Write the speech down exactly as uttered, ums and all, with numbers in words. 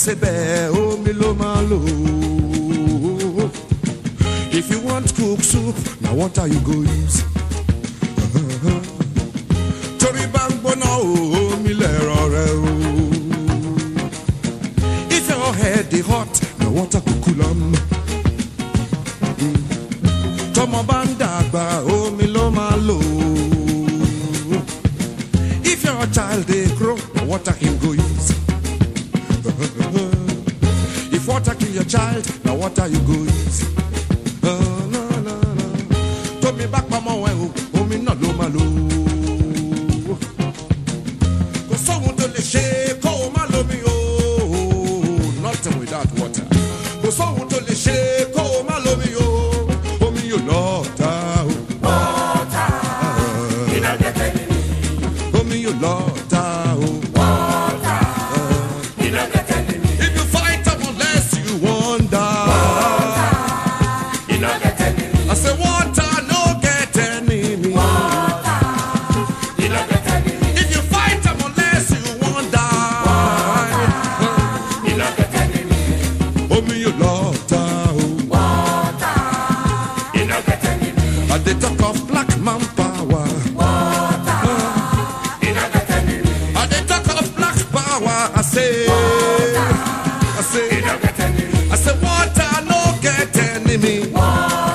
sebe omi lo ma lo. If you want cook soup, now what are you go use? Tori bangbo na omi lero re o. If your head is hot, now what are kukulam? Tomo bandagba omi lo ma lo. If your child dey grow, now what are him go use? If water kill your child, now what are you go use? Oh, no, no, no. Told me back, mama, oh, me not lo malo. Cause someone to the shake, oh, malo me, oh, nothing without water. Cause someone to the shake, oh, malo me, oh, oh, me, you love, oh, water, you don't get any. Oh, me, you love, oh, water, you don't get any. If you fight them unless you wonder. I say water no get enemy. Water, you don't get enemy. If you fight them unless you want die. Water, you don't get enemy. Oh me you love down. Water, you don't get enemy. At the talk of black man power. Water, you don't get enemy. At the talk of black power, I say. Water, I say. you don't get enemy. I say water no get enemy. Water,